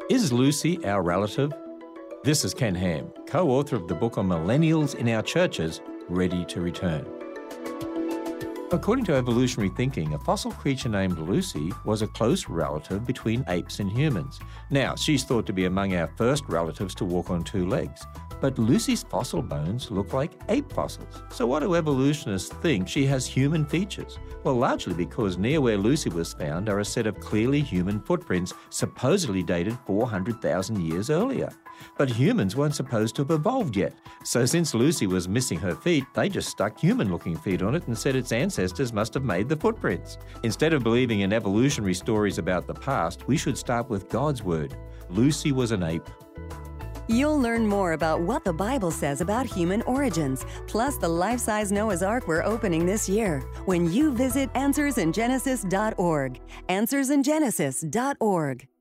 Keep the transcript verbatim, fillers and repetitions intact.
Is Lucy our relative? This is Ken Ham, co-author of the book on millennials in our churches, Ready to Return. According to evolutionary thinking, a fossil creature named Lucy was a close relative between apes and humans. Now, she's thought to be among our first relatives to walk on two legs. But Lucy's fossil bones look like ape fossils. So what do evolutionists think she has human features? Well, largely because near where Lucy was found are a set of clearly human footprints supposedly dated four hundred thousand years earlier. But humans weren't supposed to have evolved yet. So since Lucy was missing her feet, they just stuck human-looking feet on it and said its ancestors must have made the footprints. Instead of believing in evolutionary stories about the past, we should start with God's word. Lucy was an ape. You'll learn more about what the Bible says about human origins, plus the life-size Noah's Ark we're opening this year, when you visit answers in genesis dot org. answers in genesis dot org.